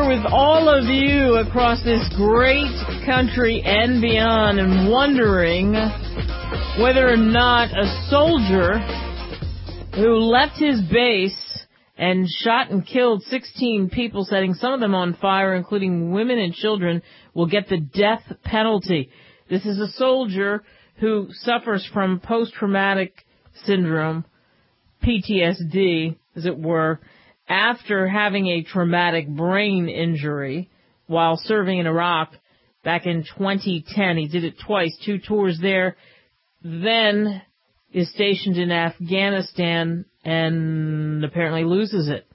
here with all of you across this great country and beyond, and wondering whether or not a soldier who left his base and shot and killed 16 people, setting some of them on fire, including women and children, will get the death penalty. This is a soldier who suffers from post-traumatic syndrome, PTSD, as it were, after having a traumatic brain injury while serving in Iraq back in 2010. He did it twice, 2 tours there, then is stationed in Afghanistan and apparently loses it.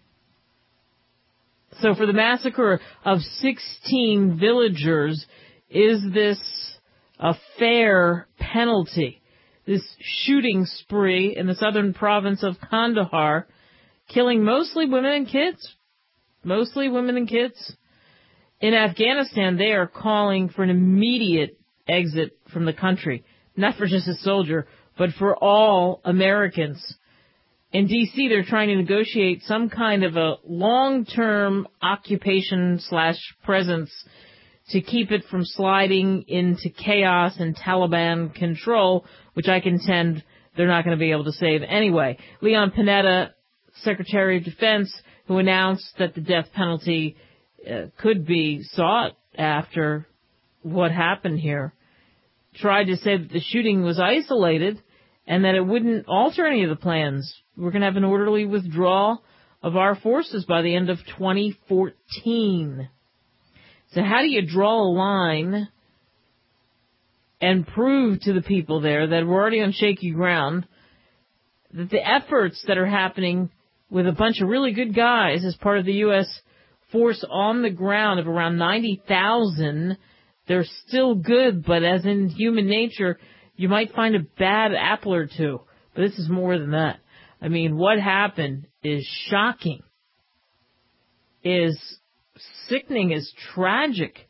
So for the massacre of 16 villagers, is this a fair penalty? This shooting spree in the southern province of Kandahar, killing mostly women and kids. Mostly women and kids. In Afghanistan, they are calling for an immediate exit from the country. Not for just a soldier, but for all Americans. In D.C., they're trying to negotiate some kind of a long-term occupation/presence to keep it from sliding into chaos and Taliban control, which I contend they're not going to be able to save anyway. Leon Panetta, Secretary of Defense, who announced that the death penalty could be sought after what happened here, tried to say that the shooting was isolated and that it wouldn't alter any of the plans. We're going to have an orderly withdrawal of our forces by the end of 2014. So how do you draw a line and prove to the people there that we're already on shaky ground that the efforts that are happening with a bunch of really good guys as part of the U.S. force on the ground of around 90,000, they're still good, but as in human nature, you might find a bad apple or two. But this is more than that. I mean, what happened is shocking, is sickening, is tragic.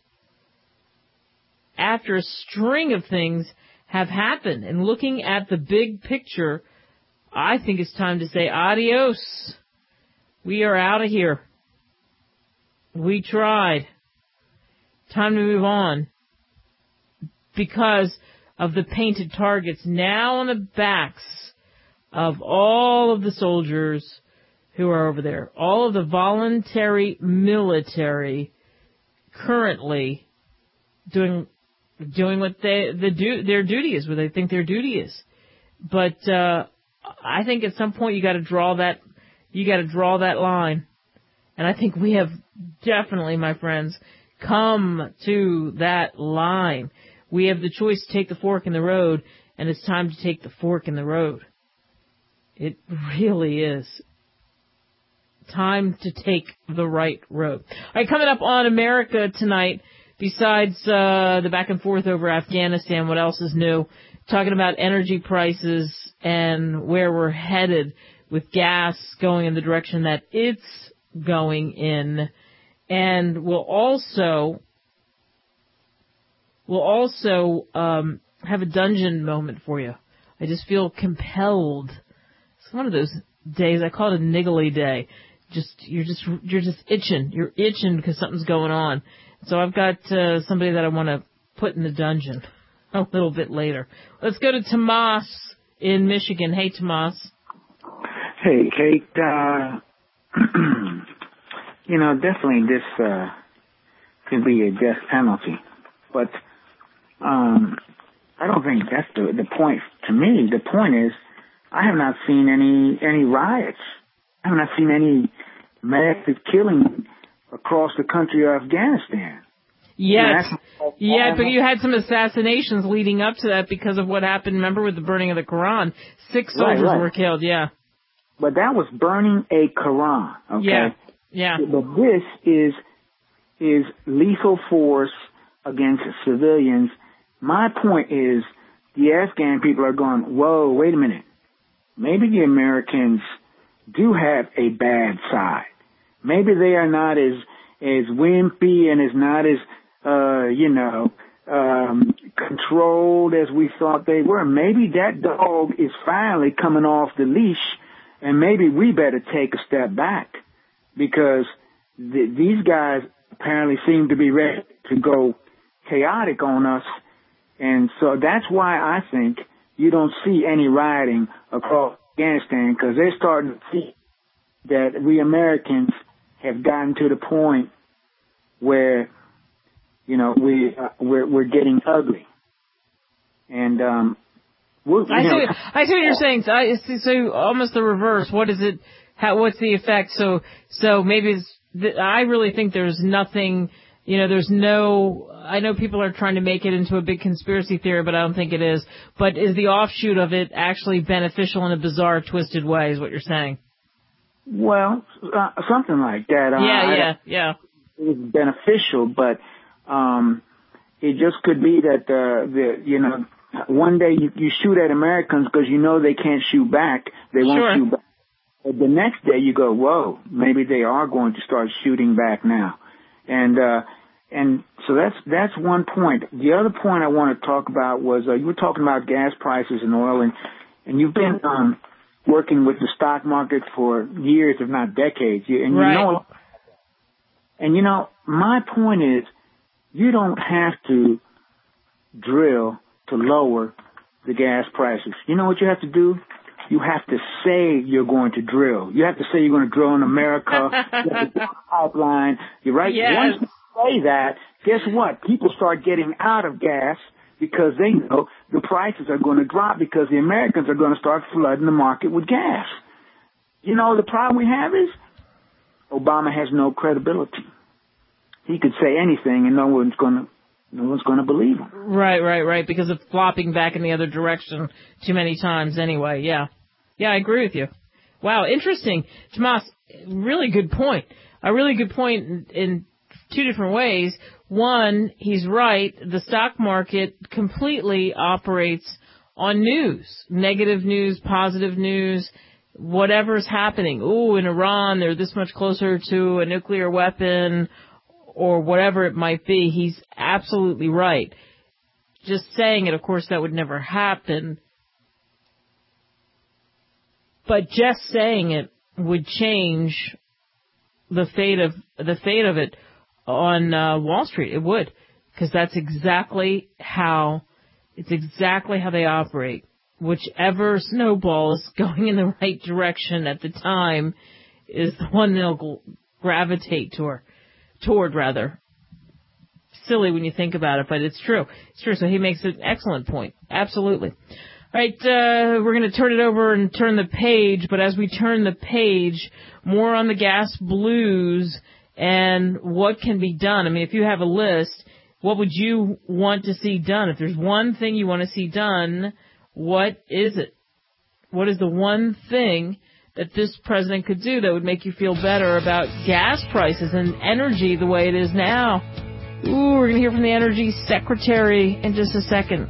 After a string of things have happened, and looking at the big picture, I think it's time to say adios. We are out of here. We tried. Time to move on. Because of the painted targets now on the backs of all of the soldiers who are over there. All of the voluntary military currently doing what their duty is, what they think their duty is. But I think at some point you got to draw that line. And I think we have definitely, my friends, come to that line. We have the choice to take the fork in the road, and it's time to take the fork in the road. It really is time to take the right road. All right, coming up on America tonight, besides the back and forth over Afghanistan, what else is new? Talking about energy prices and where we're headed with gas going in the direction that it's going in. And we'll also have a dungeon moment for you. I just feel compelled. It's one of those days, I call it a niggly day. You're just itching. You're itching because something's going on. So I've got somebody that I want to put in the dungeon a little bit later. Let's go to Tomas in Michigan. Hey, Tomas. Hey, Kate. Definitely this could be a death penalty. But I don't think that's the point. To me, the point is I have not seen any riots. I have not seen any massive killing across the country of Afghanistan. Yes. Yeah, but you had some assassinations leading up to that because of what happened, remember, with the burning of the Quran. 6 soldiers were killed, yeah. But that was burning a Quran, okay? Yeah. But this is lethal force against civilians. My point is the Afghan people are going, whoa, wait a minute. Maybe the Americans do have a bad side. Maybe they are not as wimpy and is not as, controlled as we thought they were. Maybe that dog is finally coming off the leash, and maybe we better take a step back because these guys apparently seem to be ready to go chaotic on us. And so that's why I think you don't see any rioting across Afghanistan, because they're starting to see that we Americans have gotten to the point where, you know, we're getting ugly. And I see what you're saying. So almost the reverse. What is it? What's the effect? So maybe I really think there's nothing. You know, there's no. I know people are trying to make it into a big conspiracy theory, but I don't think it is. But is the offshoot of it actually beneficial in a bizarre, twisted way? Is what you're saying? Well, something like that. Yeah. It's beneficial, but it just could be that you know, one day you shoot at Americans because you know they can't shoot back. They won't shoot back. But the next day you go, whoa, maybe they are going to start shooting back now. And so that's one point. The other point I want to talk about was you were talking about gas prices and oil, and you've been working with the stock market for years, if not decades. And right. You know, my point is, you don't have to drill to lower the gas prices. You know what you have to do? You have to say you're going to drill. You have to say you're going to drill in America. You have to do a pipeline. You're right. Yes. Once you say that, guess what? People start getting out of gas because they know the prices are going to drop because the Americans are going to start flooding the market with gas. You know, the problem we have is Obama has no credibility. He could say anything and no one's going to believe him. Right. Because of flopping back in the other direction too many times anyway. Yeah, I agree with you. Wow, interesting. Tomas, really good point. A really good point in two different ways. One, he's right. The stock market completely operates on news, negative news, positive news, whatever's happening. Ooh, in Iran, they're this much closer to a nuclear weapon, or whatever it might be. He's absolutely right. Just saying it, of course, that would never happen. But just saying it would change the fate of it on Wall Street. It would, because that's exactly how they operate. Whichever snowball is going in the right direction at the time is the one they'll gravitate toward. Silly when you think about it, but it's true. So he makes an excellent point. Absolutely. All right, we're going to turn it over and turn the page, but as we turn the page, more on the gas blues and what can be done. I mean, if you have a list, what would you want to see done? If there's one thing you want to see done, what is it? What is the one thing that this president could do that would make you feel better about gas prices and energy the way it is now? Ooh, we're going to hear from the Energy Secretary in just a second.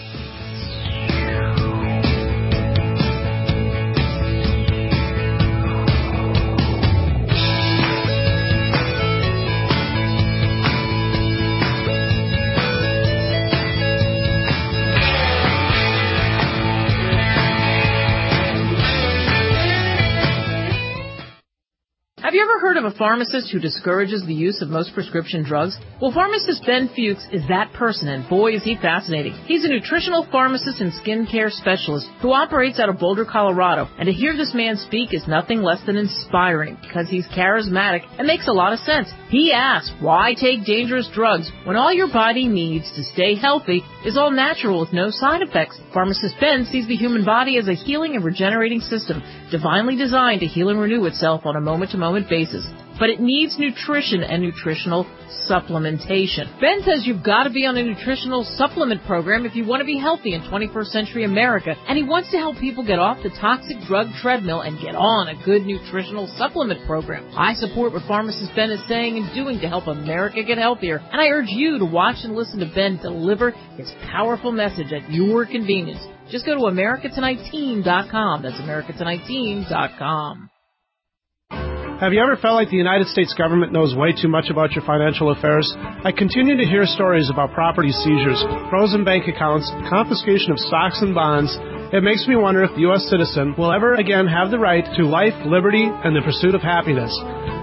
Have you ever heard of a pharmacist who discourages the use of most prescription drugs? Well, pharmacist Ben Fuchs is that person, and boy, is he fascinating. He's a nutritional pharmacist and skincare specialist who operates out of Boulder, Colorado. And to hear this man speak is nothing less than inspiring, because he's charismatic and makes a lot of sense. He asks, why take dangerous drugs when all your body needs to stay healthy is all natural with no side effects? Pharmacist Ben sees the human body as a healing and regenerating system, divinely designed to heal and renew itself on a moment-to-moment basis. But it needs nutrition and nutritional supplementation. Ben says you've got to be on a nutritional supplement program if you want to be healthy in 21st century America, and he wants to help people get off the toxic drug treadmill and get on a good nutritional supplement program. I support what pharmacist Ben is saying and doing to help America get healthier, and I urge you to watch and listen to Ben deliver his powerful message at your convenience. Just go to AmericaTonightTeam.com. That's AmericaTonightTeam.com. Have you ever felt like the United States government knows way too much about your financial affairs? I continue to hear stories about property seizures, frozen bank accounts, confiscation of stocks and bonds. It makes me wonder if the U.S. citizen will ever again have the right to life, liberty, and the pursuit of happiness.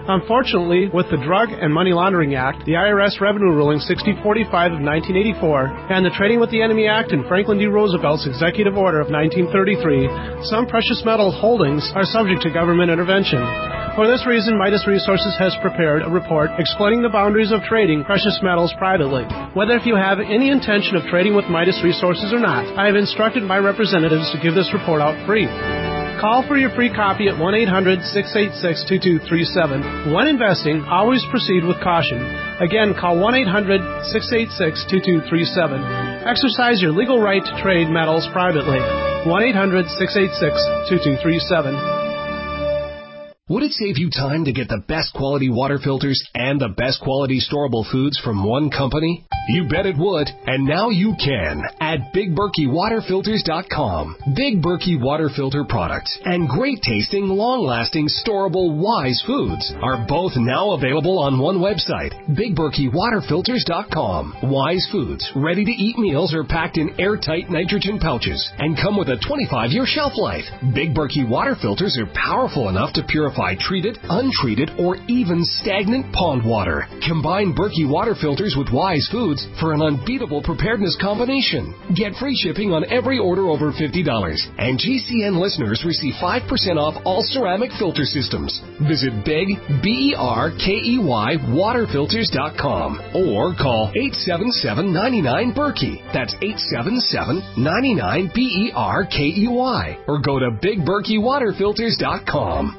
Unfortunately, with the Drug and Money Laundering Act, the IRS Revenue Ruling 6045 of 1984, and the Trading with the Enemy Act and Franklin D. Roosevelt's Executive Order of 1933, some precious metal holdings are subject to government intervention. For this reason, Midas Resources has prepared a report explaining the boundaries of trading precious metals privately. Whether if you have any intention of trading with Midas Resources or not, I have instructed my representatives to give this report out free. Call for your free copy at 1-800-686-2237. When investing, always proceed with caution. Again, call 1-800-686-2237. Exercise your legal right to trade metals privately. 1-800-686-2237. Would it save you time to get the best quality water filters and the best quality storable foods from one company? You bet it would, and now you can at BigBerkeyWaterFilters.com. Big Berkey water filter products and great tasting, long-lasting, storable Wise foods are both now available on one website, BigBerkeyWaterFilters.com. Wise foods, ready-to-eat meals are packed in airtight nitrogen pouches and come with a 25-year shelf life. Big Berkey water filters are powerful enough to purify treated, untreated, or even stagnant pond water. Combine Berkey water filters with Wise foods for an unbeatable preparedness combination. Get free shipping on every order over $50, and GCN listeners receive 5% off all ceramic filter systems. Visit Big, BERKEY, waterfilters.com or call 877-99-BERKEY. That's 877-99-BERKEY, or go to BigBerkeyWaterFilters.com.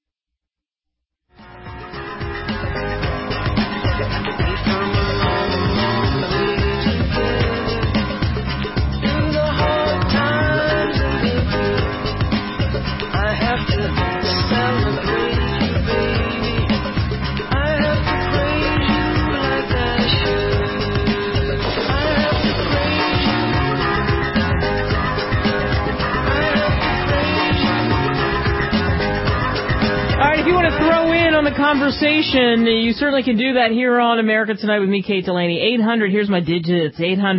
On the conversation, you certainly can do that here on America Tonight with me, Kate Delaney. 800, here's my digits,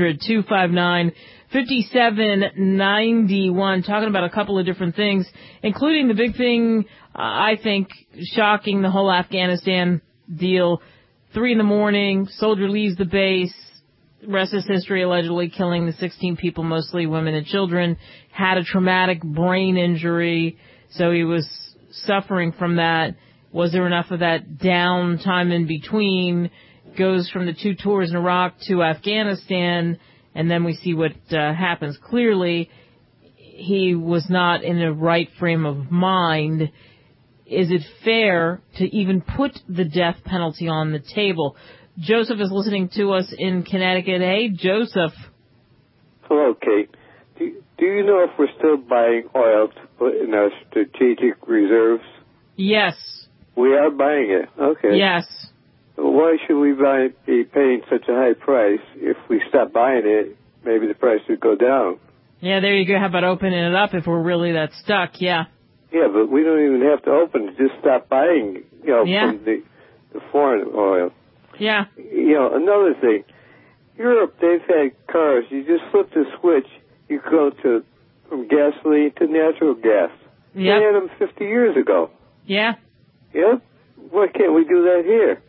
800-259-5791, talking about a couple of different things, including the big thing, I think, shocking, the whole Afghanistan deal. 3 a.m, soldier leaves the base, rest is history, allegedly killing the 16 people, mostly women and children, had a traumatic brain injury, so he was suffering from that. Was there enough of that downtime in between? Goes from the 2 tours in Iraq to Afghanistan, and then we see what happens. Clearly, he was not in a right frame of mind. Is it fair to even put the death penalty on the table? Joseph is listening to us in Connecticut. Hey, Joseph. Hello, Kate. Do you know if we're still buying oil to put in our strategic reserves? Yes. We are buying it. Okay. Yes. Why should we be paying such a high price? If we stop buying it, maybe the price would go down. Yeah, there you go. How about opening it up if we're really that stuck? Yeah. Yeah, but we don't even have to open it. Just stop buying, from the foreign oil. Yeah. Another thing. Europe, they've had cars. You just flip the switch. You go from gasoline to natural gas. Yeah. They had them 50 years ago. Yeah. Yeah? Why can't we do that here?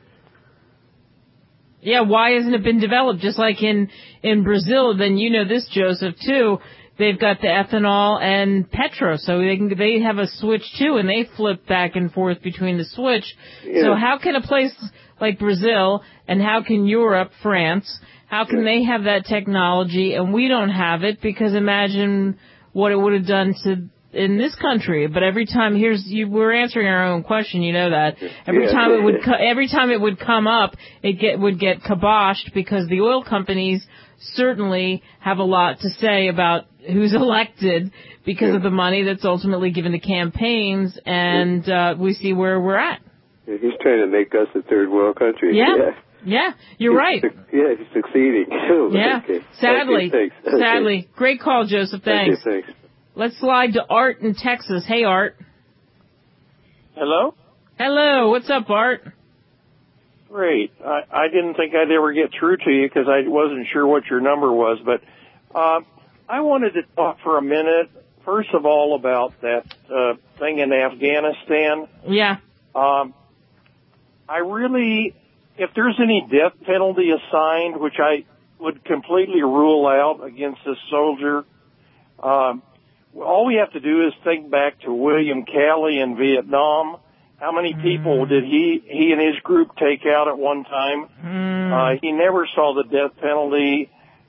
Yeah, why hasn't it been developed? Just like in Brazil, then you know this, Joseph, too. They've got the ethanol and petro, so they have a switch too, and they flip back and forth between the switch. Yeah. So how can a place like Brazil, and how can Europe, France, how can they have that technology and we don't have it? Because imagine what it would have done in this country. But every time we're answering our own question, you know that. Every time it would come up, would get kiboshed because the oil companies certainly have a lot to say about who's elected because of the money that's ultimately given to campaigns, and we see where we're at. He's trying to make us a third world country. Yeah, you're right. He's succeeding too. Yeah, okay. Sadly. Great call, Joseph. Thanks. Thanks. Let's slide to Art in Texas. Hey, Art. Hello? Hello. What's up, Art? Great. I didn't think I'd ever get through to you because I wasn't sure what your number was, but I wanted to talk for a minute, first of all, about that thing in Afghanistan. Yeah. if there's any death penalty assigned, which I would completely rule out against this soldier, all we have to do is think back to William Calley in Vietnam. How many people did he and his group take out at one time? He never saw the death penalty.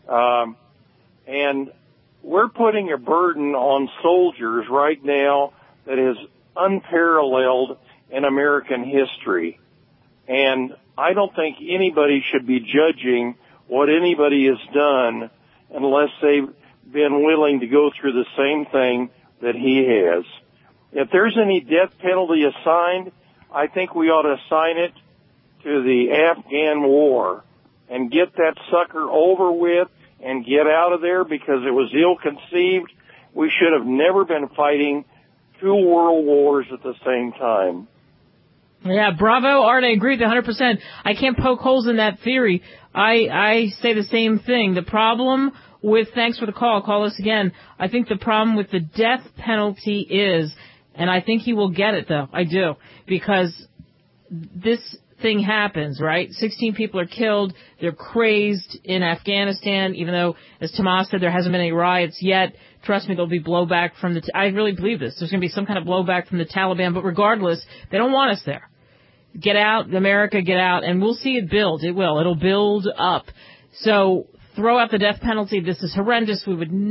And we're putting a burden on soldiers right now that is unparalleled in American history. And I don't think anybody should be judging what anybody has done unless they've been willing to go through the same thing that he has. If there's any death penalty assigned, I think we ought to assign it to the Afghan war and get that sucker over with and get out of there because it was ill-conceived. We should have never been fighting 2 world wars at the same time. Yeah, bravo, Art. I agree with 100%. I can't poke holes in that theory. I say the same thing. The problem with, thanks for the call us again. I think the problem with the death penalty is, and I think he will get it though, I do, because this thing happens, right? 16 people are killed. They're crazed in Afghanistan, even though, as Tomas said, there hasn't been any riots yet. Trust me, there'll be blowback from I really believe this. There's going to be some kind of blowback from the Taliban, but regardless, they don't want us there. Get out, America, get out, and we'll see it build. It will. It'll build up. So throw out the death penalty. This is horrendous.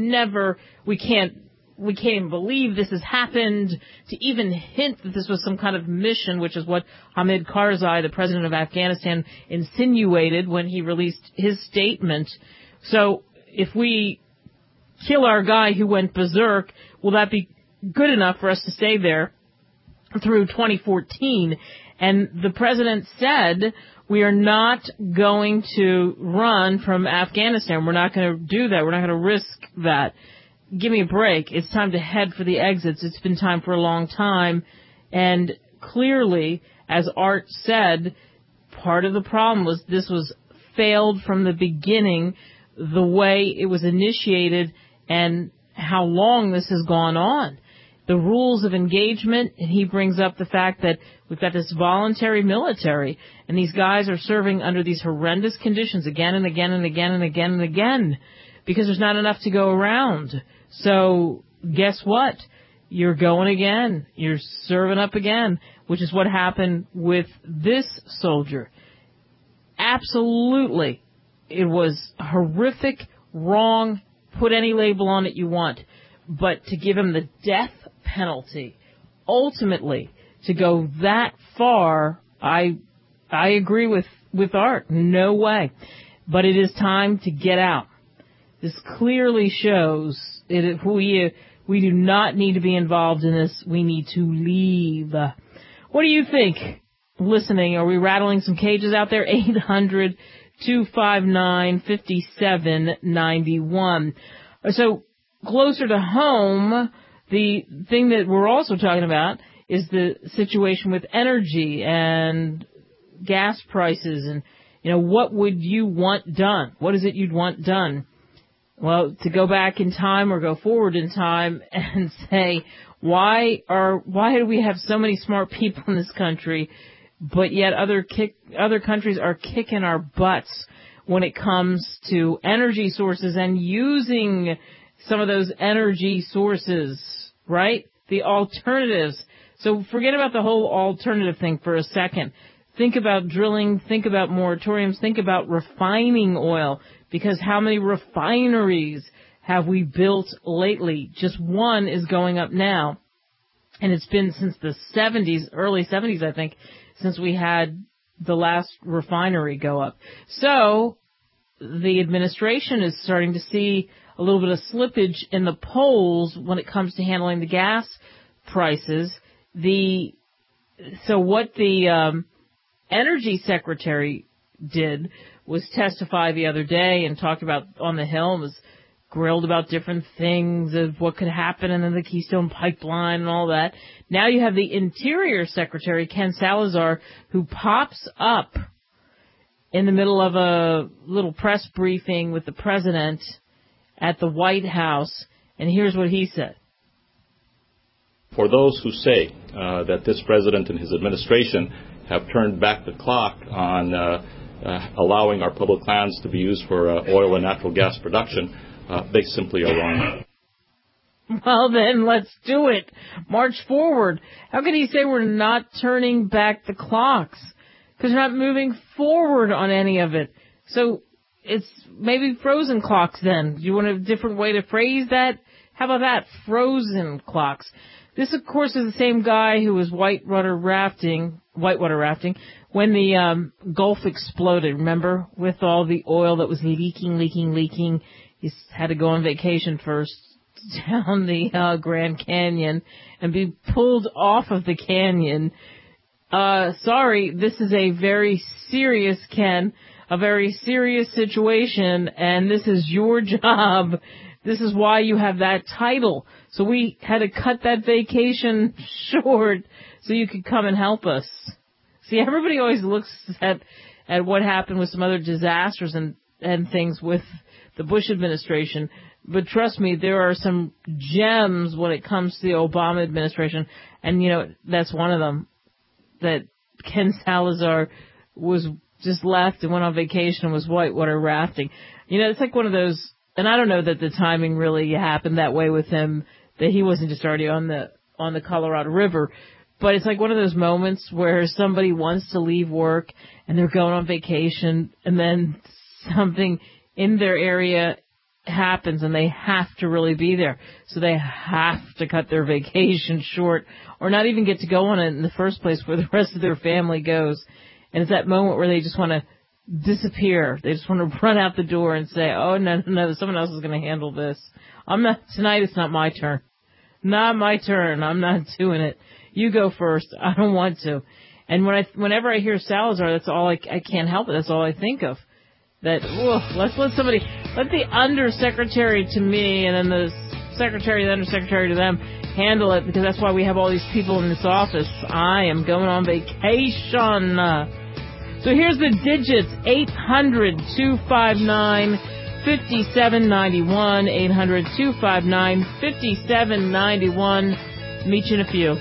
We can't even believe this has happened. To even hint that this was some kind of mission, which is what Hamid Karzai, the president of Afghanistan, insinuated when he released his statement. So if we kill our guy who went berserk, will that be good enough for us to stay there through 2014? And the president said, we are not going to run from Afghanistan. We're not going to do that. We're not going to risk that. Give me a break. It's time to head for the exits. It's been time for a long time. And clearly, as Art said, part of the problem was this was failed from the beginning, the way it was initiated and how long this has gone on. The rules of engagement, and he brings up the fact that we've got this voluntary military, and these guys are serving under these horrendous conditions again and again and again and again and again, because there's not enough to go around. So guess what? You're going again. You're serving up again, which is what happened with this soldier. Absolutely. It was horrific, wrong, put any label on it you want. But to give him the death penalty, ultimately, to go that far, I agree with Art. No way. But it is time to get out. This clearly shows we do not need to be involved in this. We need to leave. What do you think? Listening, are we rattling some cages out there? 800-259-5791. So closer to home, the thing that we're also talking about is the situation with energy and gas prices and, what would you want done? What is it you'd want done? Well, to go back in time or go forward in time and say, why do we have so many smart people in this country, but yet other countries are kicking our butts when it comes to energy sources and using some of those energy sources, right? The alternatives. So forget about the whole alternative thing for a second. Think about drilling, think about moratoriums, think about refining oil, because how many refineries have we built lately? Just one is going up now, and it's been since the 70s, early 70s, I think, since we had the last refinery go up. So the administration is starting to see a little bit of slippage in the polls when it comes to handling the gas prices. So what the energy secretary did was testify the other day and talked about on the Hill and was grilled about different things of what could happen and then the Keystone Pipeline and all that. Now you have the Interior Secretary, Ken Salazar, who pops up in the middle of a little press briefing with the president at the White House, and here's what he said. For those who say that this president and his administration have turned back the clock on allowing our public lands to be used for oil and natural gas production, they simply are wrong. Well, then, let's do it. March forward. How can he say we're not turning back the clocks? Because we're not moving forward on any of it. So it's maybe frozen clocks then. Do you want a different way to phrase that? How about that? Frozen clocks. This, of course, is the same guy who was whitewater rafting when the Gulf exploded, remember? With all the oil that was leaking. He had to go on vacation first down the Grand Canyon and be pulled off of the canyon. Sorry, this is a very serious, Ken, a very serious situation, and this is your job. This is why you have that title. So we had to cut that vacation short so you could come and help us. See, everybody always looks at what happened with some other disasters and things with the Bush administration. But trust me, there are some gems when it comes to the Obama administration. And, that's one of them. That Ken Salazar was just left and went on vacation and was whitewater rafting. It's like one of those, and I don't know that the timing really happened that way with him, that he wasn't just already on the Colorado River. But it's like one of those moments where somebody wants to leave work and they're going on vacation and then something in their area happens and they have to really be there. So they have to cut their vacation short or not even get to go on it in the first place where the rest of their family goes. And it's that moment where they just want to disappear. They just want to run out the door and say, oh, no, someone else is going to handle this. Tonight it's not my turn. Not my turn. I'm not doing it. You go first. I don't want to. And whenever I hear Salazar, that's all I can't help it. That's all I think of. That, let's let the undersecretary to me and then the secretary, the undersecretary to them handle it, because that's why we have all these people in this office. I am going on vacation. So here's the digits: 800-259-5791, 800-259-5791. Meet you in a few.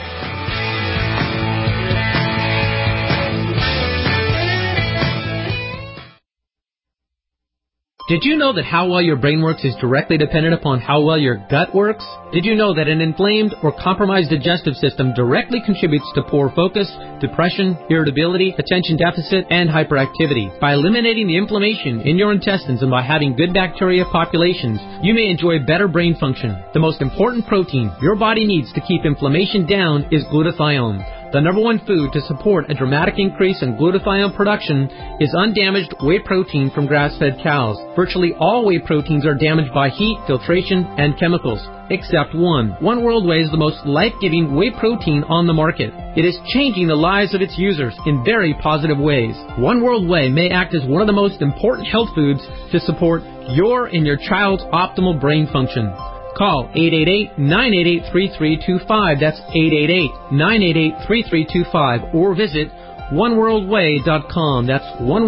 Did you know that how well your brain works is directly dependent upon how well your gut works? Did you know that an inflamed or compromised digestive system directly contributes to poor focus, depression, irritability, attention deficit, and hyperactivity? By eliminating the inflammation in your intestines and by having good bacteria populations, you may enjoy better brain function. The most important protein your body needs to keep inflammation down is glutathione. The number one food to support a dramatic increase in glutathione production is undamaged whey protein from grass-fed cows. Virtually all whey proteins are damaged by heat, filtration, and chemicals, except one. One World Whey is the most life-giving whey protein on the market. It is changing the lives of its users in very positive ways. One World Whey may act as one of the most important health foods to support your and your child's optimal brain function. Call 888-988-3325. That's 888-988-3325. Or visit oneworldwhey.com. That's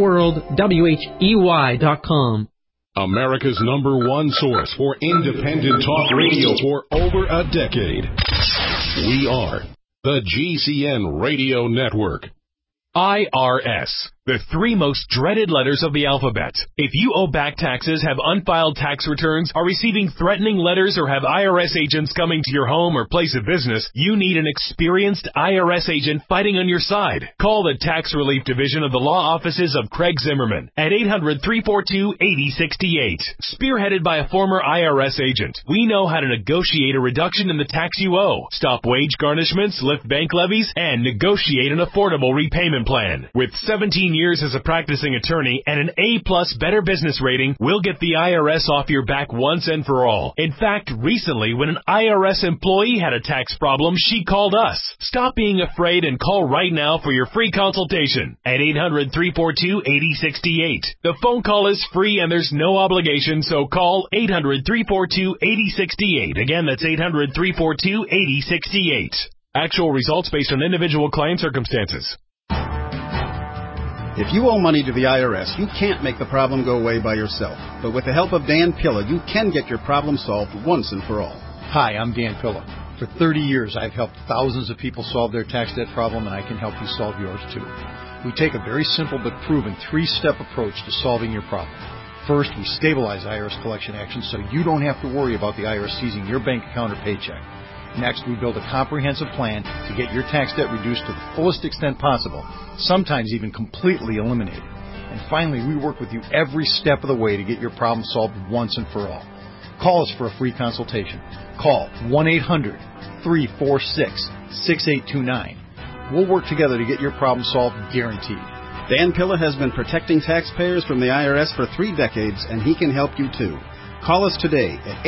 oneworldwhey.com. America's #1 source for independent talk radio for over a decade. We are the GCN Radio Network. IRS, the 3 most dreaded letters of the alphabet. If you owe back taxes, have unfiled tax returns, are receiving threatening letters, or have IRS agents coming to your home or place of business, you need an experienced IRS agent fighting on your side. Call the Tax Relief Division of the law offices of Craig Zimmerman at 800-342-8068. Spearheaded by a former IRS agent, we know how to negotiate a reduction in the tax you owe, stop wage garnishments, lift bank levies, and negotiate an affordable repayment plan. With 17 years as a practicing attorney and an A+ Better Business rating, we'll get the IRS off your back once and for all. In fact, recently, when an IRS employee had a tax problem, she called us. Stop being afraid and call right now for your free consultation at 800-342-8068. The phone call is free and there's no obligation, so call 800-342-8068. Again, that's 800-342-8068. Actual results based on individual client circumstances. If you owe money to the IRS, you can't make the problem go away by yourself. But with the help of Dan Pilla, you can get your problem solved once and for all. Hi, I'm Dan Pilla. For 30 years, I've helped thousands of people solve their tax debt problem, and I can help you solve yours too. We take a very simple but proven 3-step approach to solving your problem. First, we stabilize IRS collection actions so you don't have to worry about the IRS seizing your bank account or paycheck. Next, we build a comprehensive plan to get your tax debt reduced to the fullest extent possible, sometimes even completely eliminated. And finally, we work with you every step of the way to get your problem solved once and for all. Call us for a free consultation. Call 1-800-346-6829. We'll work together to get your problem solved, guaranteed. Dan Pilla has been protecting taxpayers from the IRS for 3 decades, and he can help you too. Call us today at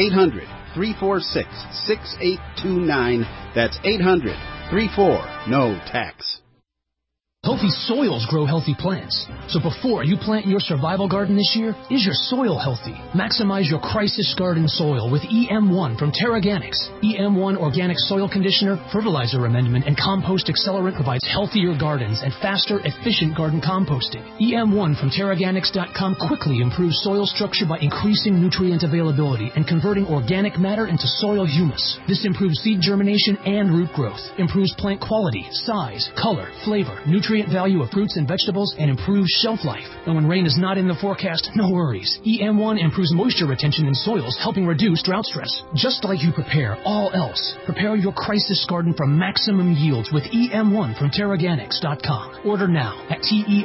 800-346-6829. That's 800-34-NO-TAX. Healthy soils grow healthy plants. So before you plant your survival garden this year, is your soil healthy? Maximize your crisis garden soil with EM1 from Terraganics. EM1 Organic Soil Conditioner, Fertilizer Amendment, and Compost Accelerant provides healthier gardens and faster, efficient garden composting. EM1 from Terraganics.com quickly improves soil structure by increasing nutrient availability and converting organic matter into soil humus. This improves seed germination and root growth, improves plant quality, size, color, flavor, nutrient value of fruits and vegetables, and improves shelf life. And when rain is not in the forecast, no worries. EM1 improves moisture retention in soils, helping reduce drought stress. Just like you prepare all else, prepare your crisis garden for maximum yields with EM1 from Terraganics.com. Order now at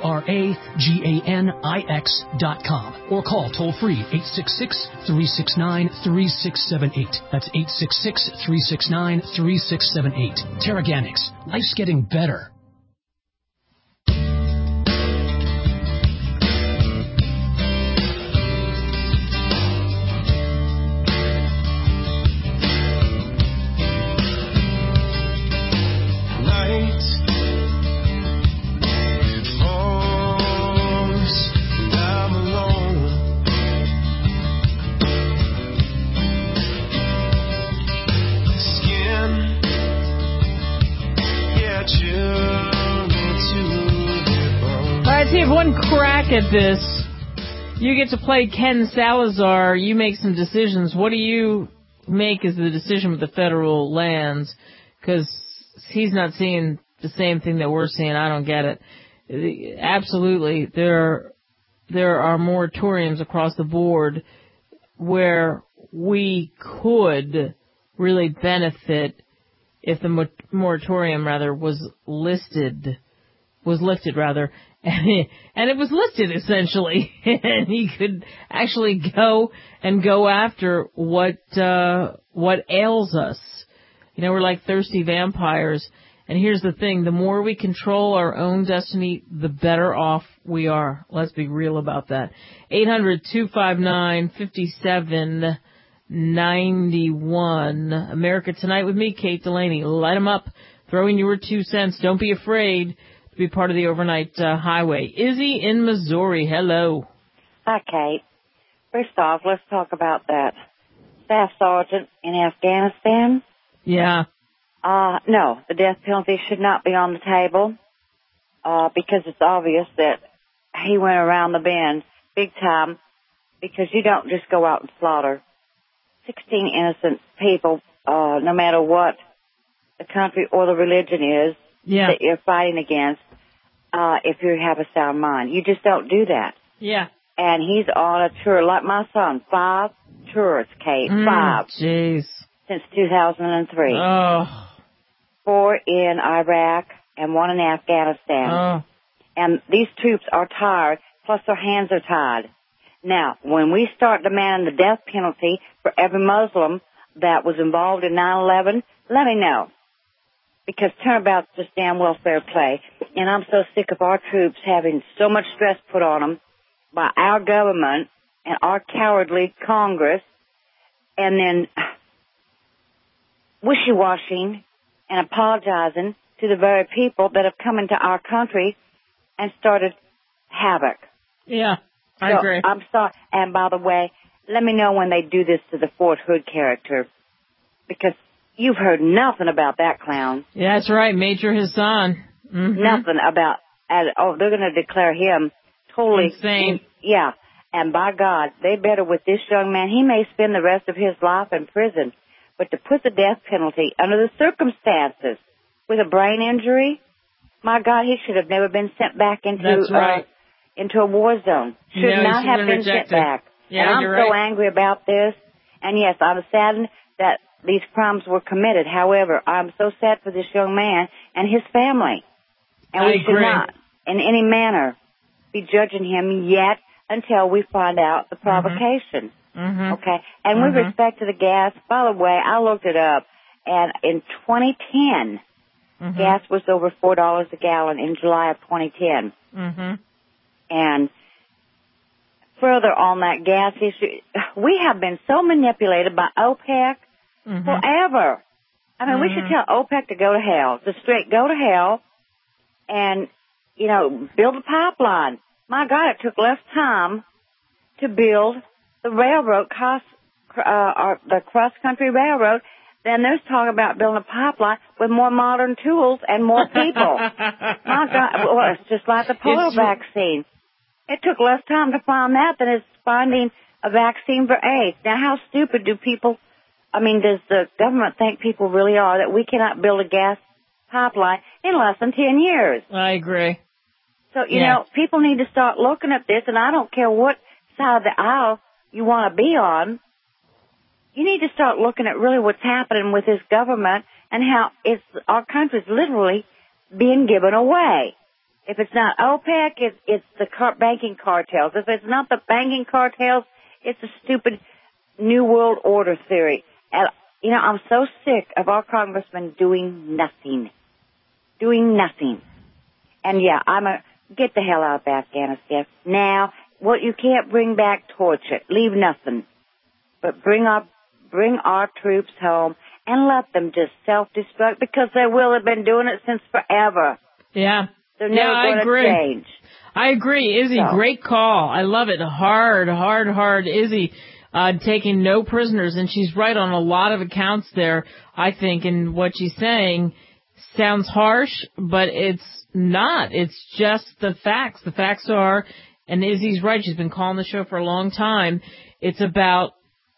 TERAGANIX.com or call toll-free 866-369-3678. That's 866-369-3678. Terraganics. Life's getting better. Let's see if one crack at this. You get to play Ken Salazar. You make some decisions. What do you make as the decision with the federal lands? Because he's not seeing the same thing that we're seeing. I don't get it. Absolutely, there are moratoriums across the board where we could really benefit if the moratorium was lifted, and it was listed essentially, and he could actually go after what ails us. You know, we're like thirsty vampires. And here's the thing, the more we control our own destiny, the better off we are. Let's be real about that. 800-259-5791. America Tonight with me, Kate Delaney. Light 'em up. Throw in your 2 cents. Don't be afraid to be part of the overnight highway. Izzy in Missouri. Hello. Hi, Kate. First off, let's talk about that staff sergeant in Afghanistan. Yeah. No, the death penalty should not be on the table because it's obvious that he went around the bend big time, because you don't just go out and slaughter 16 innocent people, no matter what the country or the religion is that you're fighting against, if you have a sound mind. You just don't do that. Yeah. And he's on a tour, like my son, 5 tours, Kate, 5. Jeez. Since 2003. Oh. 4 in Iraq and 1 in Afghanistan. Oh. And these troops are tired, plus their hands are tied. Now, when we start demanding the death penalty for every Muslim that was involved in 9/11, let me know. Because turnabout's just damn welfare play. And I'm so sick of our troops having so much stress put on them by our government and our cowardly Congress, and then wishy-washing and apologizing to the very people that have come into our country and started havoc. Yeah, I agree. I'm sorry. And by the way, let me know when they do this to the Fort Hood character, because you've heard nothing about that clown. Yeah, that's right, Major Hassan. Mm-hmm. Nothing about, they're going to declare him totally insane. Yeah, and by God, they better with this young man. He may spend the rest of his life in prison, But to put the death penalty under the circumstances with a brain injury, my God, he should have never been sent back into a war zone. Should not have been sent back. Yeah, and I'm so angry about this. And yes, I'm saddened that these crimes were committed. However, I'm so sad for this young man and his family. And we should not, in any manner, be judging him yet until we find out the provocation. Mm-hmm. Okay? And with respect to the gas, by the way, I looked it up, and in 2010, gas was over $4 a gallon in July of 2010. And further on that gas issue, we have been so manipulated by OPEC forever. I mean, we should tell OPEC to go to hell, to straight go to hell, and, you know, build a pipeline. My God, it took less time to build the railroad, the cross-country railroad, than there's talk about building a pipeline with more modern tools and more people. My God, well, it's just like the polio vaccine. It took less time to find that than it's finding a vaccine for AIDS. Now, how stupid does the government think people really are that we cannot build a gas pipeline in less than 10 years? I agree. So, you know, people need to start looking at this, and I don't care what side of the aisle you want to be on. You need to start looking at really what's happening with this government and how our country's literally being given away. If it's not OPEC, it's the banking cartels. If it's not the banking cartels, it's the stupid New World Order theory. And, you know, I'm so sick of our congressmen doing nothing. Doing nothing. And, yeah, get the hell out of Afghanistan. Now, what you can't bring back, torture. Leave nothing. But bring our troops home and let them just self-destruct, because they will have been doing it since forever. Yeah. They're never going to change. I agree. Izzy, great call. I love it. Hard. Izzy, taking no prisoners. And she's right on a lot of accounts there, I think. And what she's saying sounds harsh, but it's not. It's just the facts. The facts are, and Izzy's right, she's been calling the show for a long time, it's about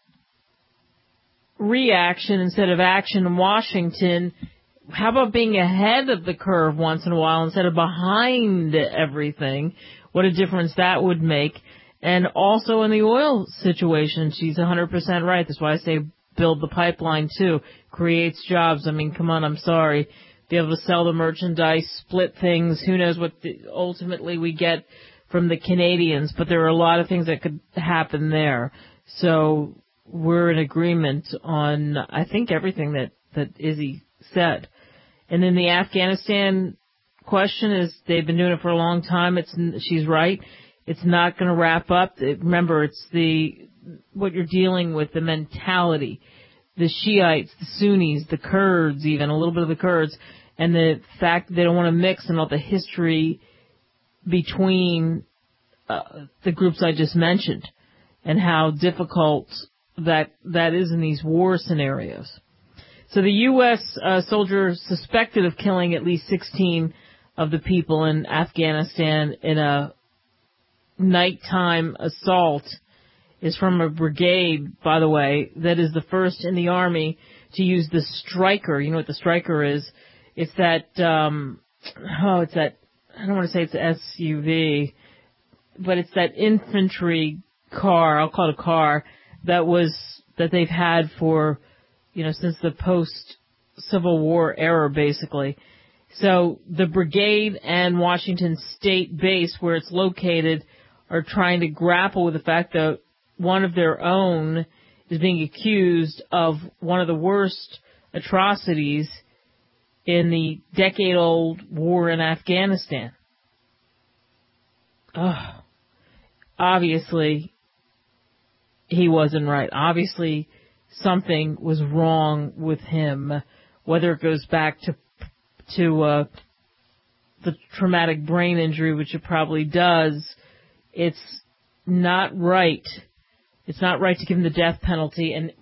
reaction instead of action in Washington. How about being ahead of the curve once in a while instead of behind everything? What a difference that would make. And also in the oil situation, she's 100% right. That's why I say build the pipeline too. Creates jobs. I mean, come on, I'm sorry. Be able to sell the merchandise, split things. Who knows what ultimately we get from the Canadians. But there are a lot of things that could happen there. So we're in agreement on, I think, everything that Izzy said. And then the Afghanistan question is, they've been doing it for a long time. She's right. It's not going to wrap up. Remember, it's what you're dealing with, the mentality, the Shiites, the Sunnis, the Kurds, even a little bit of the Kurds, and the fact that they don't want to mix and all the history between the groups I just mentioned, and how difficult that is in these war scenarios. So the U.S. soldier suspected of killing at least 16 of the people in Afghanistan in a nighttime assault is from a brigade, by the way, that is the first in the Army to use the Stryker. You know what the Stryker is? It's that, I don't want to say it's an SUV, but it's that infantry car, I'll call it a car, that they've had for, since the post-Civil War era, basically. So the brigade and Washington State base, where it's located, are trying to grapple with the fact that one of their own is being accused of one of the worst atrocities in the decade-old war in Afghanistan. Obviously, he wasn't right. Obviously, something was wrong with him, whether it goes back to the traumatic brain injury, which it probably does. It's not right. It's not right to give him the death penalty. And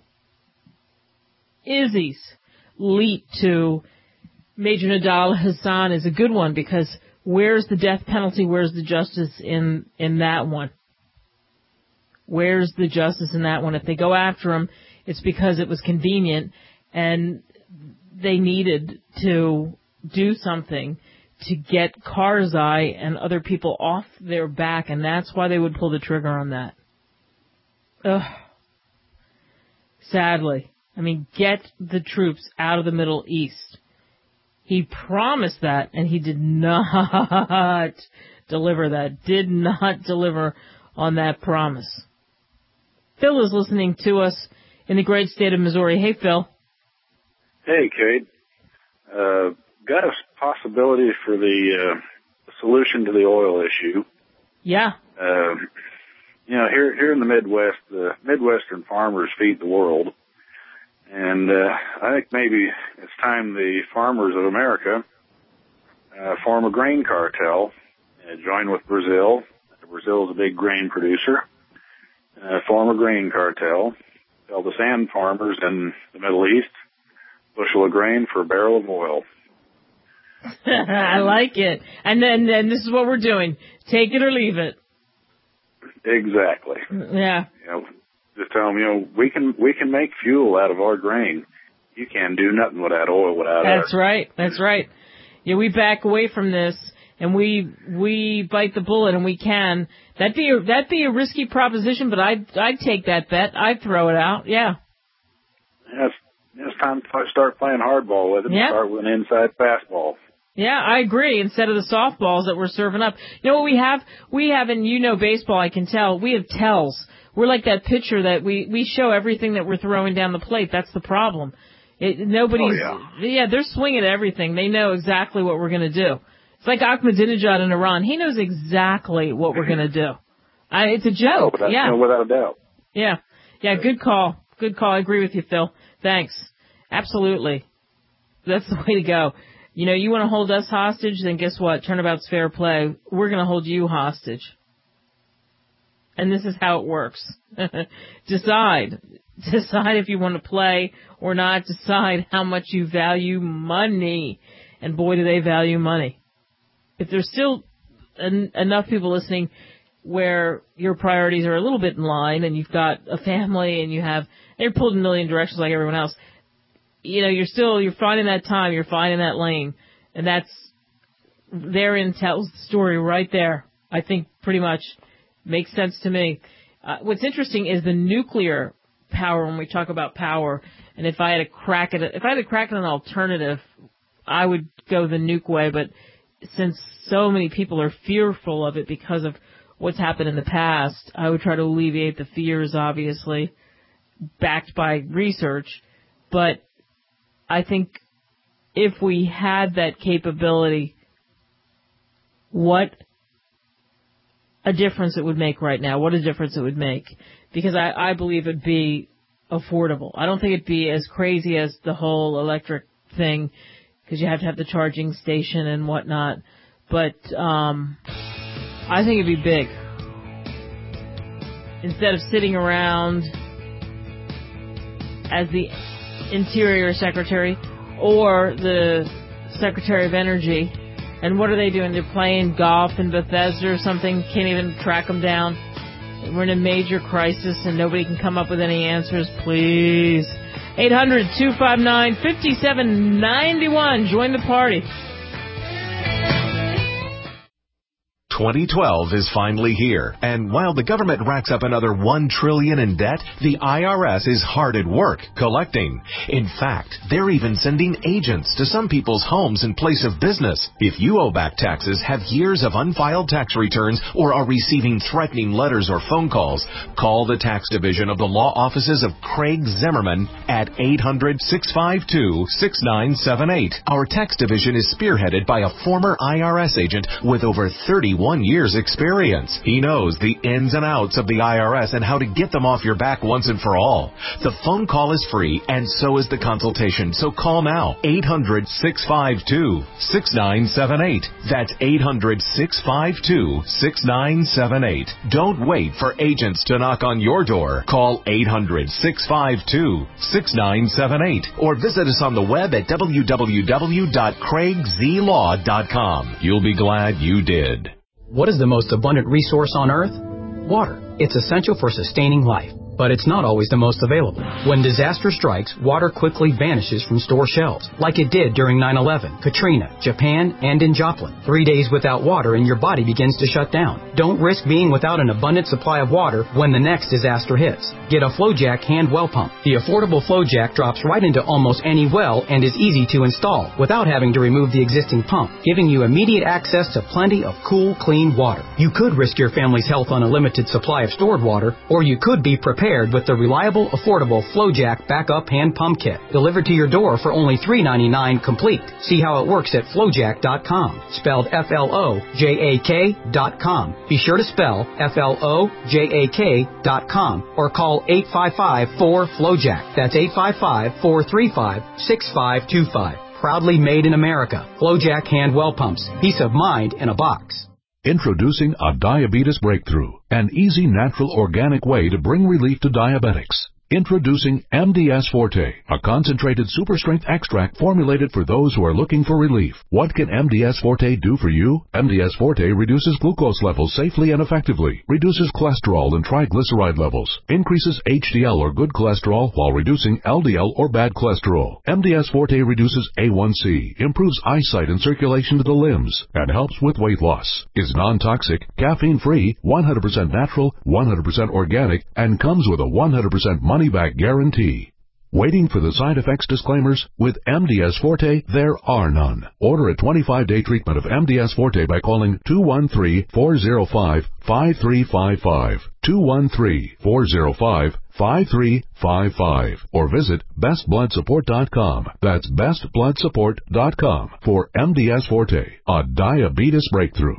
Izzy's leap to Major Nadal Hassan is a good one, because where's the death penalty? Where's the justice in that one? Where's the justice in that one? If they go after him, it's because it was convenient. and they needed to do something to get Karzai and other people off their back, and that's why they would pull the trigger on that. Ugh. Sadly. I mean, get the troops out of the Middle East. He promised that, and he did not deliver that. Did not deliver on that promise. Phil is listening to us in the great state of Missouri. Hey, Phil. Hey, Kate. Got a possibility for the solution to the oil issue. Yeah. Here in the Midwest, the Midwestern farmers feed the world. And I think maybe it's time the farmers of America form a grain cartel, join with Brazil. Brazil is a big grain producer. Form a grain cartel. Tell the sand farmers in the Middle East, bushel of grain for a barrel of oil. I like it. And then this is what we're doing. Take it or leave it. Exactly. Yeah. Just tell them, we can make fuel out of our grain. You can't do nothing without oil without us. That's right. That's right. Yeah, we back away from this and we bite the bullet, and we can. That'd be a risky proposition, but I'd take that bet. I'd throw it out. Yeah. It's time to start playing hardball with it. Yeah. Start with an inside fastball. Yeah, I agree. Instead of the softballs that we're serving up. You know what we have? We have, and baseball, I can tell, we have tells. We're like that pitcher that we show everything that we're throwing down the plate. That's the problem. They're swinging at everything. They know exactly what we're going to do. It's like Ahmadinejad in Iran. He knows exactly what we're going to do. It's a joke. Without a doubt. Yeah. Yeah, good call. Good call. I agree with you, Phil. Thanks. Absolutely. That's the way to go. You want to hold us hostage, then guess what? Turnabout's fair play. We're going to hold you hostage. And this is how it works. Decide if you want to play or not. Decide how much you value money. And boy, do they value money. If there's still enough people listening where your priorities are a little bit in line and you've got a family and you're pulled in a million directions like everyone else, you're finding that time, you're finding that lane. And therein tells the story right there. I think pretty much makes sense to me. What's interesting is the nuclear power when we talk about power. And if I had to crack at an alternative, I would go the nuke way. But since so many people are fearful of it because of what's happened in the past, I would try to alleviate the fears, obviously, backed by research. But I think if we had that capability, what a difference it would make right now. What a difference it would make. Because I believe it'd be affordable. I don't think it'd be as crazy as the whole electric thing, because you have to have the charging station and whatnot. But I think it'd be big. Instead of sitting around as the Interior Secretary or the Secretary of Energy, and what are they doing? They're playing golf in Bethesda or something, can't even track them down. We're in a major crisis and nobody can come up with any answers. Please. 800-259-5791. Join the party. 2012 is finally here, and while the government racks up another $1 trillion in debt, the IRS is hard at work collecting. In fact, they're even sending agents to some people's homes in place of business. If you owe back taxes, have years of unfiled tax returns, or are receiving threatening letters or phone calls, call the tax division of the law offices of Craig Zimmerman at 800-652-6978. Our tax division is spearheaded by a former IRS agent with over 31 years experience. He knows the ins and outs of the IRS and how to get them off your back once and for all. The phone call is free, and so is the consultation. So call now. 800-652-6978. That's 800-652-6978. Don't wait for agents to knock on your door. Call 800-652-6978 or visit us on the web at www.craigzlaw.com. You'll be glad you did. What is the most abundant resource on Earth? Water. It's essential for sustaining life. but it's not always the most available. When disaster strikes, water quickly vanishes from store shelves, like it did during 9/11, Katrina, Japan, and in Joplin. 3 days without water and your body begins to shut down. Don't risk being without an abundant supply of water when the next disaster hits. Get a FlowJack hand well pump. The affordable FlowJack drops right into almost any well and is easy to install without having to remove the existing pump, giving you immediate access to plenty of cool, clean water. You could risk your family's health on a limited supply of stored water, or you could be prepared with the reliable, affordable FlowJack backup hand pump kit, delivered to your door for only $3.99 complete. See how it works at FlowJack.com, spelled FLOJAK.com. Be sure to spell FLOJAK.com or call 855-4FlowJack. That's 855-435-6525. Proudly made in America. FlowJack hand well pumps. Peace of mind in a box. Introducing a diabetes breakthrough, an easy, natural, organic way to bring relief to diabetics. Introducing MDS Forte, a concentrated super-strength extract formulated for those who are looking for relief. What can MDS Forte do for you? MDS Forte reduces glucose levels safely and effectively, reduces cholesterol and triglyceride levels, increases HDL or good cholesterol while reducing LDL or bad cholesterol. MDS Forte reduces A1C, improves eyesight and circulation to the limbs, and helps with weight loss. Is non-toxic, caffeine-free, 100% natural, 100% organic, and comes with a 100% money-back guarantee. Waiting for the side effects disclaimers? With MDS Forte, there are none. Order a 25-day treatment of MDS Forte by calling 213-405-5355, 213-405-5355, or visit bestbloodsupport.com. That's bestbloodsupport.com for MDS Forte, a diabetes breakthrough.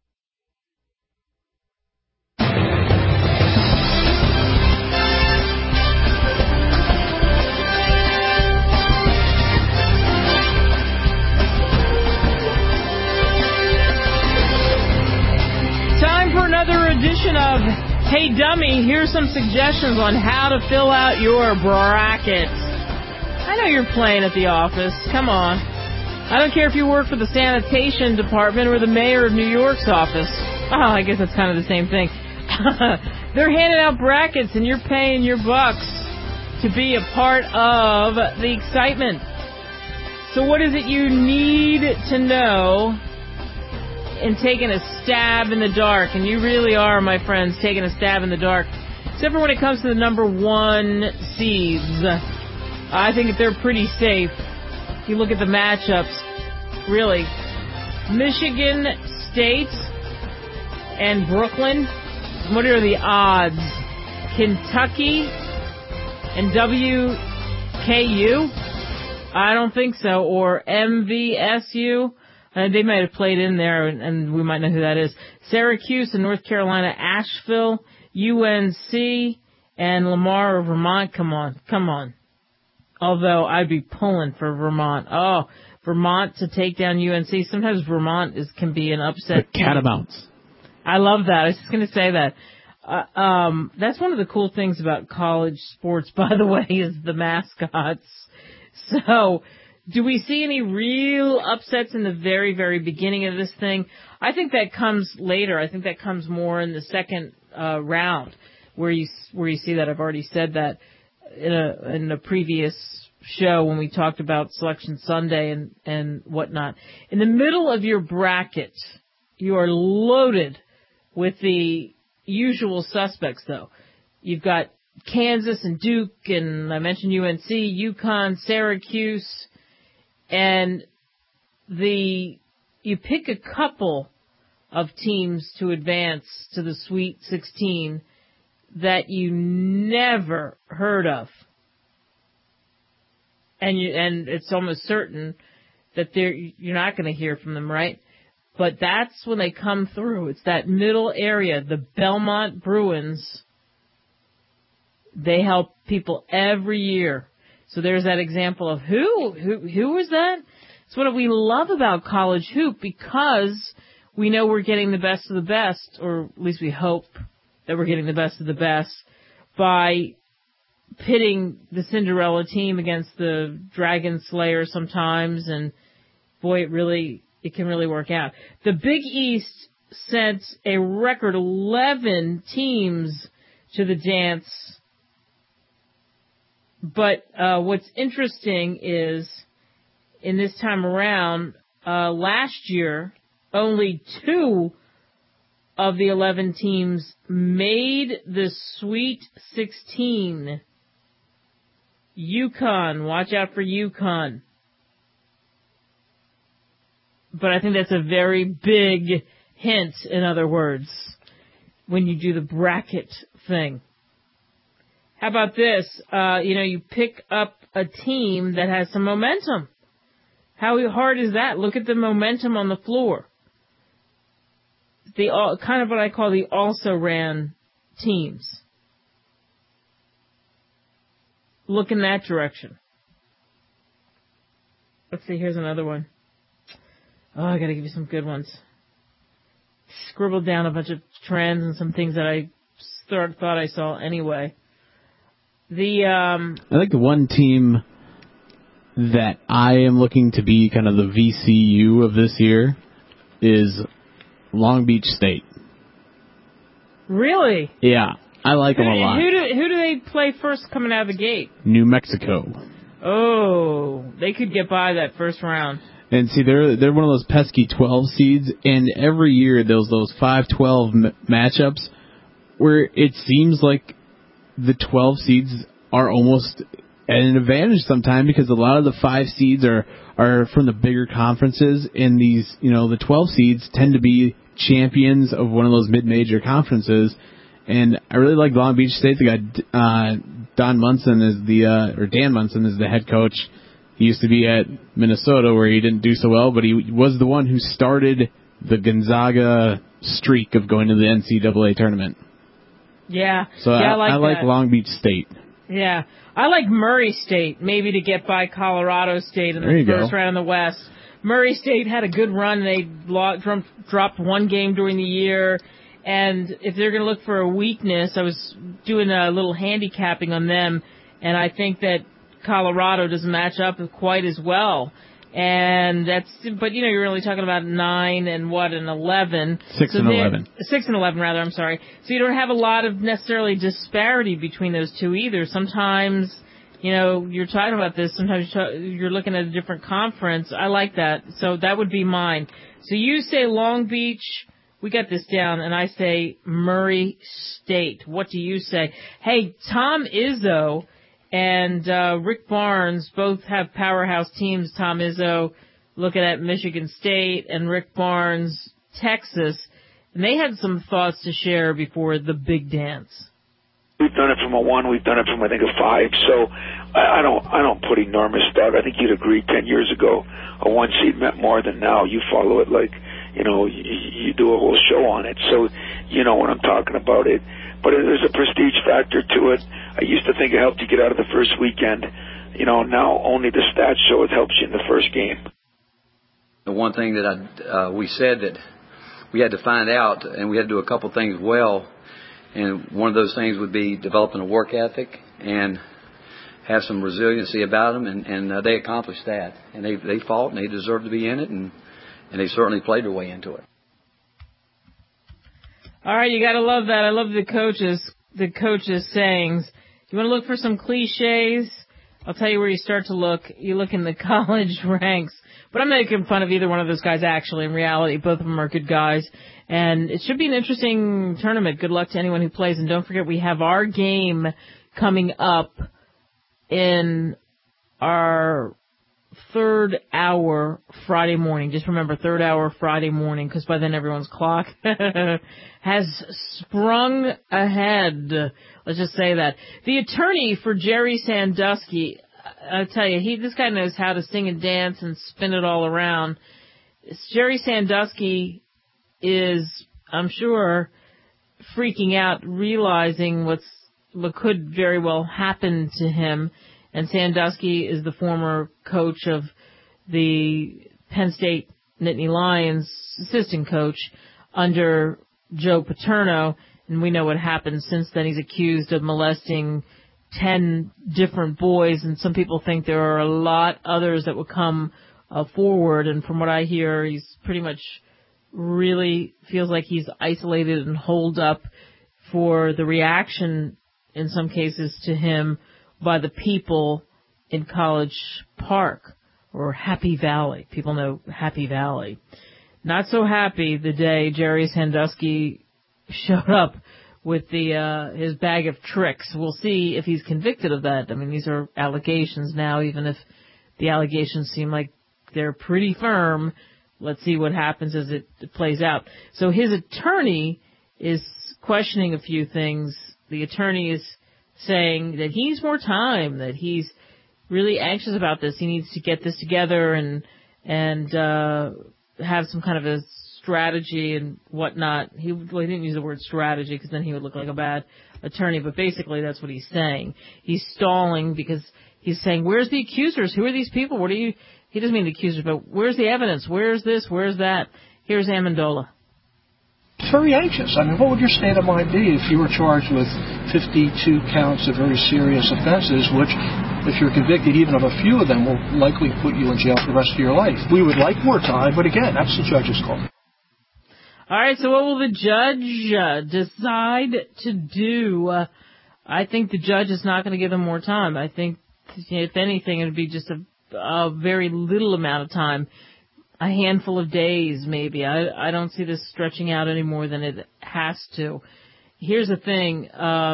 Another edition of Hey Dummy. Here's some suggestions on how to fill out your brackets. I know you're playing at the office. Come on. I don't care if you work for the sanitation department or the mayor of New York's office. Oh, I guess that's kind of the same thing. They're handing out brackets and you're paying your bucks to be a part of the excitement. So what is it you need to know in taking a stab in the dark? And you really are, my friends, taking a stab in the dark. Except for when it comes to the number one seeds. I think they're pretty safe. If you look at the matchups, really. Michigan State and Brooklyn, what are the odds? Kentucky and WKU? I don't think so. Or MVSU? They might have played in there, and we might know who that is. Syracuse and North Carolina, Asheville, UNC, and Lamar of Vermont. Come on. Although I'd be pulling for Vermont. Oh, Vermont to take down UNC. Sometimes Vermont can be an upset. The Catamounts. I love that. I was just going to say that. That's one of the cool things about college sports, by the way, is the mascots. So, do we see any real upsets in the very, very beginning of this thing? I think that comes later. I think that comes more in the second round, where you see that. I've already said that in a previous show when we talked about Selection Sunday and whatnot. In the middle of your bracket, you are loaded with the usual suspects, though. You've got Kansas and Duke, and I mentioned UNC, UConn, Syracuse. And you pick a couple of teams to advance to the Sweet 16 that you never heard of. And it's almost certain that you're not going to hear from them, right? But that's when they come through. It's that middle area, the Belmont Bruins. They help people every year. So there's that example of who is that? It's what we love about college hoop, because we know we're getting the best of the best, or at least we hope that we're getting the best of the best by pitting the Cinderella team against the Dragon Slayer sometimes, and boy, it can really work out. The Big East sent a record 11 teams to the dance But what's interesting is, in this time around, last year, only 2 of the 11 teams made the Sweet 16. UConn, watch out for UConn. But I think that's a very big hint, in other words, when you do the bracket thing. How about this? You pick up a team that has some momentum. How hard is that? Look at the momentum on the floor. Kind of what I call the also-ran teams. Look in that direction. Let's see, here's another one. Oh, I gotta give you some good ones. Scribbled down a bunch of trends and some things that I thought I saw anyway. I think the one team that I am looking to be kind of the VCU of this year is Long Beach State. Really? Yeah, I like them a lot. Who do they play first coming out of the gate? New Mexico. Oh, they could get by that first round. And see, they're one of those pesky 12 seeds, and every year those 5-12 matchups where it seems like the 12 seeds are almost at an advantage sometimes, because a lot of the 5 seeds are from the bigger conferences, and these, the 12 seeds tend to be champions of one of those mid-major conferences. And I really like Long Beach State. They got Dan Munson is the head coach. He used to be at Minnesota, where he didn't do so well, but he was the one who started the Gonzaga streak of going to the NCAA tournament. Yeah. So I like Long Beach State. Yeah. I like Murray State, maybe to get by Colorado State in the first round in the West. Murray State had a good run. They dropped one game during the year. And if they're going to look for a weakness, I was doing a little handicapping on them, and I think that Colorado doesn't match up quite as well. And but you're only talking about 9 and 11. 6 and 11. 6 and 11, rather, I'm sorry. So you don't have a lot of necessarily disparity between those two either. Sometimes, you're talking about this, sometimes you're looking at a different conference. I like that. So that would be mine. So you say Long Beach, we got this down, and I say Murray State. What do you say? Hey, Tom Izzo and Rick Barnes both have powerhouse teams. Tom Izzo looking at Michigan State, and Rick Barnes, Texas. And they had some thoughts to share before the big dance. We've done it from a 1. We've done it from, I think, a 5. So I don't put enormous thought. I think you'd agree 10 years ago a 1 seed meant more than now. You follow it like, you do a whole show on it. So you know what I'm talking about. But there's a prestige factor to it. I used to think it helped you get out of the first weekend. Now only the stats show it helps you in the first game. The one thing that we said that we had to find out, and we had to do a couple things well, and one of those things would be developing a work ethic and have some resiliency about them, and they accomplished that. And they fought, and they deserved to be in it, and they certainly played their way into it. All right, you got to love that. I love the coaches' sayings. You want to look for some cliches? I'll tell you where you start to look. You look in the college ranks. But I'm not making fun of either one of those guys, actually. In reality, both of them are good guys. And it should be an interesting tournament. Good luck to anyone who plays. And don't forget, we have our game coming up in our third hour Friday morning. Just remember, third hour Friday morning, because by then everyone's clock has sprung ahead. Let's just say that. The attorney for Jerry Sandusky, I tell you, this guy knows how to sing and dance and spin it all around. Jerry Sandusky is, I'm sure, freaking out, realizing what could very well happen to him. And Sandusky is the former coach of the Penn State Nittany Lions, assistant coach under Joe Paterno. And we know what happened since then. He's accused of molesting 10 different boys, and some people think there are a lot others that will come forward. And from what I hear, he's pretty much really feels like he's isolated and holed up for the reaction, in some cases, to him by the people in College Park or Happy Valley. People know Happy Valley. Not so happy the day Jerry Sandusky showed up with his bag of tricks. We'll see if he's convicted of that. I mean, these are allegations now, even if the allegations seem like they're pretty firm. Let's see what happens as it plays out. So his attorney is questioning a few things. The attorney is saying that he needs more time, that he's really anxious about this. He needs to get this together and have some kind of a strategy and whatnot. He didn't use the word strategy because then he would look like a bad attorney, but basically that's what he's saying. He's stalling because he's saying, where's the accusers? Who are these people? He doesn't mean the accusers, but where's the evidence? Where's this? Where's that? Here's Amendola. Very anxious. I mean, what would your state of mind be if you were charged with 52 counts of very serious offenses, which, if you're convicted even of a few of them, will likely put you in jail for the rest of your life? We would like more time, but again, that's the judge's call. All right, so what will the judge decide to do? I think the judge is not going to give him more time. I think, if anything, it would be just a very little amount of time, a handful of days maybe. I don't see this stretching out any more than it has to. Here's the thing.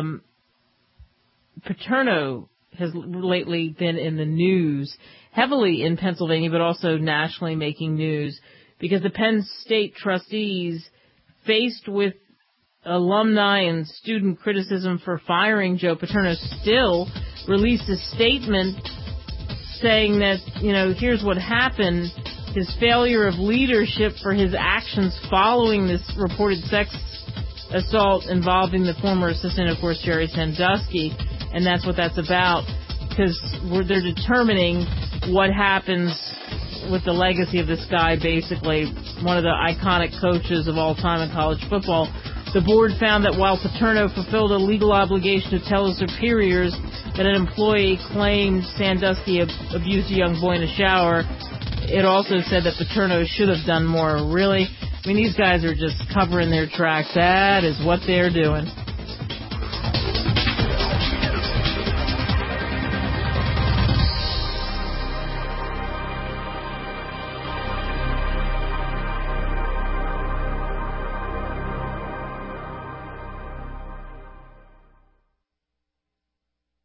Paterno has lately been in the news, heavily in Pennsylvania, but also nationally making news, because the Penn State trustees, faced with alumni and student criticism for firing Joe Paterno, still released a statement saying that, here's what happened. His failure of leadership for his actions following this reported sex assault involving the former assistant, of course, Jerry Sandusky, and that's what that's about, because they're determining what happens with the legacy of this guy, basically one of the iconic coaches of all time in college football. The board found that while Paterno fulfilled a legal obligation to tell his superiors that an employee claimed Sandusky abused a young boy in a shower, it also said that Paterno should have done more. Really? I mean, these guys are just covering their tracks. That is what they're doing.